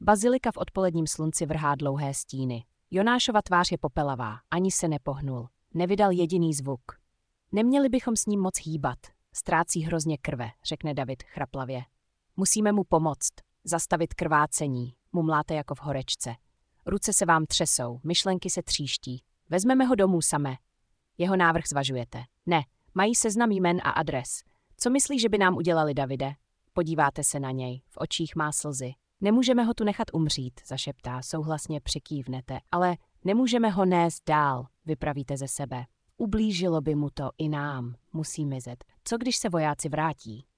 Bazilika v odpoledním slunci vrhá dlouhé stíny. Jonášova tvář je popelavá, ani se nepohnul. Nevydal jediný zvuk. Neměli bychom s ním moc hýbat. Ztrácí hrozně krve, řekne David chraplavě. Musíme mu pomoct, zastavit krvácení, mumláte jako v horečce. Ruce se vám třesou, myšlenky se tříští. Vezmeme ho domů samé. Jeho návrh zvažujete. Ne, mají seznam jmen a adres. Co myslí, že by nám udělali, Davide? Podíváte se na něj, v očích má slzy. Nemůžeme ho tu nechat umřít, zašeptá, souhlasně přikývnete, ale nemůžeme ho nést dál, vypravíte ze sebe. Ublížilo by mu to i nám, musí mizet. Co když se vojáci vrátí?